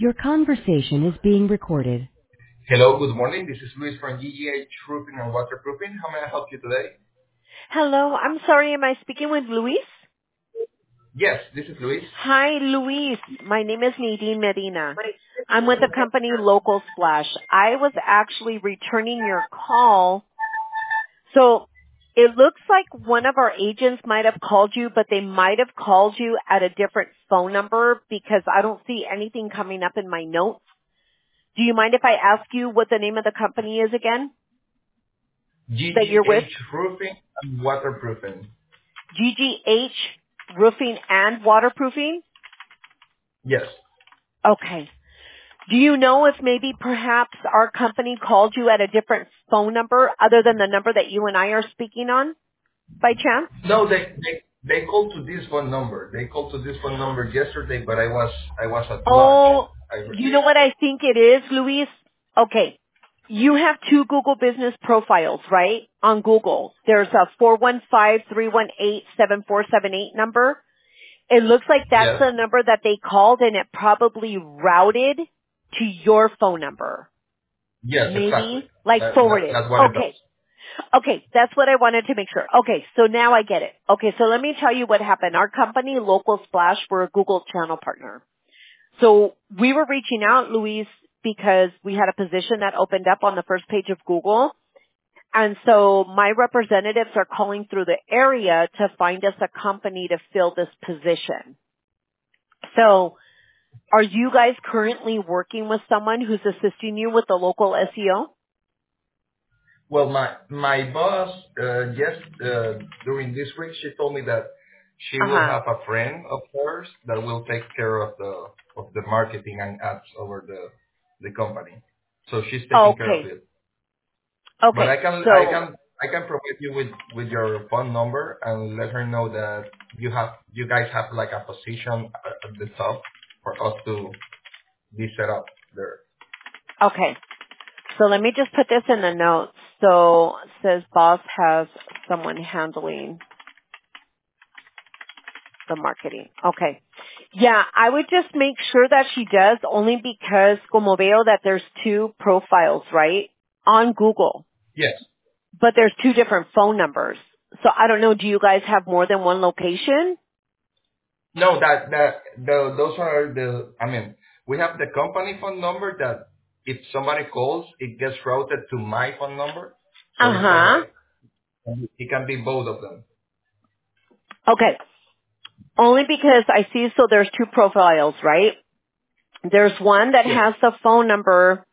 Your conversation is being recorded. Hello, good morning. This is Luis from GGH Roofing and Waterproofing. How may I help you today? Hello, I'm sorry, am I speaking with Luis? Yes, this is Luis. Hi, Luis. My name is Nadine Medina. I'm with the company Local Splash. I was actually returning your call. So it looks like one of our agents might have called you, but they might have called you at a different phone number because I don't see anything coming up in my notes. Do you mind if I ask you what the name of the company is again that you're with? GGH Roofing and Waterproofing. GGH Roofing and Waterproofing? Yes. Okay. Do you know if maybe perhaps our company called you at a different phone number other than the number that you and I are speaking on by chance? No, they called to this phone number. They called to this phone number yesterday, but I was at lunch. Oh, I you know what I think it is, Luis? Okay. You have two Google business profiles, right? On Google. There's a 415-318-7478 number. It looks like that's Yes. the number that they called and it probably routed to your phone number. Yes, exactly. Maybe? Like forwarded. That's what it Okay. does. Okay, that's what I wanted to make sure. Okay, so now I get it. Okay, so let me tell you what happened. Our company, Local Splash, we're a Google channel partner. So we were reaching out, Luis, because we had a position that opened up on the first page of Google. And so my representatives are calling through the area to find us a company to fill this position. So are you guys currently working with someone who's assisting you with the local SEO? Well, my boss, during this week, she told me that she will Uh-huh. have a friend of hers that will take care of the marketing and ads over the company. So she's taking care of Okay. it. But Okay. I can I So can I can provide you with your phone number and let her know that you guys have like a position at the top for us to be set up there. okay. So let me just put this in the notes. So it says boss has someone handling the marketing. Okay. Yeah, I would just make sure that she does only because como veo that there's two profiles, right? On Google. Yes. But there's two different phone numbers. So I don't know, do you guys have more than one location? No, those are the. I mean, we have the company phone number that if somebody calls, it gets routed to my phone number. So it's kind of Uh-huh. like it can be both of them. Okay. Only because I see so there's two profiles, right? There's one that Yes. has the phone number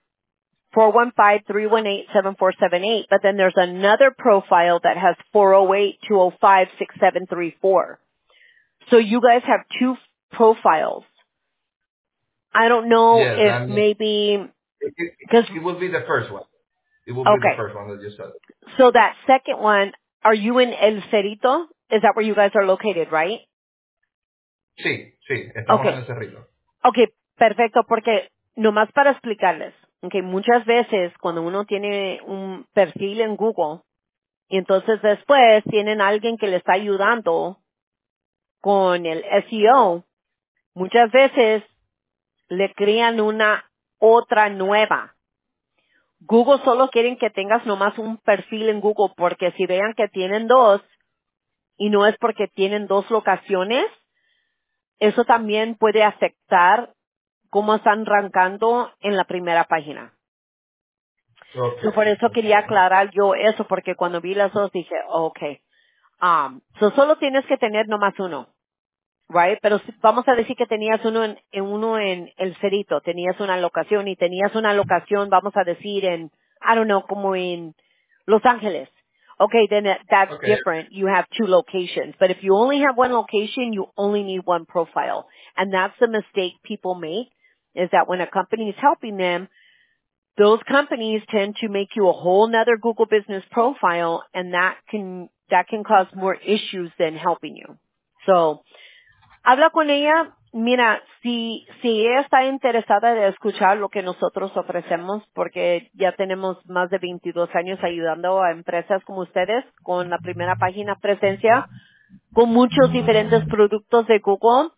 415-318-7478, but then there's another profile that has 408-205-6734. So you guys have two profiles. I don't know Yes, if and maybe, it, it, because, it will be the first one. It will be the okay, first one that you said. so that second one, are you in El Cerrito? Is that where you guys are located, right? Sí, sí, estamos en Okay, el cerrito. okay, perfecto, porque nomás para explicarles, okay, muchas veces cuando uno tiene un perfil en Google, y entonces después tienen a alguien que le está ayudando con el SEO, muchas veces le crean una otra nueva. Google solo quieren que tengas nomás un perfil en Google porque si vean que tienen dos y no es porque tienen dos locaciones, eso también puede afectar cómo están rankando en la primera página. So, por Okay, eso quería okay. aclarar yo eso porque cuando vi las dos dije, okay. So solo tienes que tener nomás uno. Right? Pero vamos a decir que tenías uno en El Cerrito, tenías una locación y tenías una locación, vamos a decir en, I don't know, como en Los Ángeles. Okay, then that's Okay. different. You have two locations. But if you only have one location, you only need one profile. And that's the mistake people make, is that when a company is helping them, those companies tend to make you a whole nother Google business profile and that can cause more issues than helping you. So, habla con ella. Mira, si ella está interesada de escuchar lo que nosotros ofrecemos, porque ya tenemos más de 22 años ayudando a empresas como ustedes con la primera página presencia, con muchos diferentes productos de Google.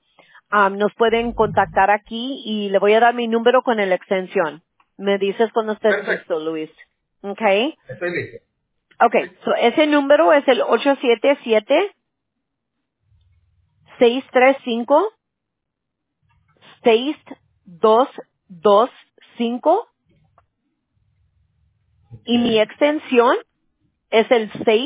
nos pueden contactar aquí y le voy a dar mi número con la extensión. Me dices cuando estés Perfecto. listo, Luis. Okay. Estoy listo. Okay. Listo. So ese número es el 877-635-6225 y mi Okay. extensión es el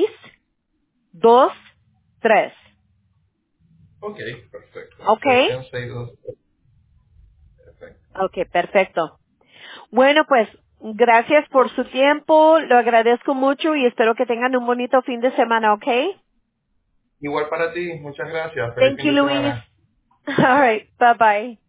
623. Ok, perfecto. Okay. Extensión 62. Perfecto. Okay, perfecto. Bueno, pues gracias por su tiempo, lo agradezco mucho y espero que tengan un bonito fin de semana, ¿ok? Igual para ti, muchas gracias. Feliz Thank fin you, de Luis. semana. All right, bye bye.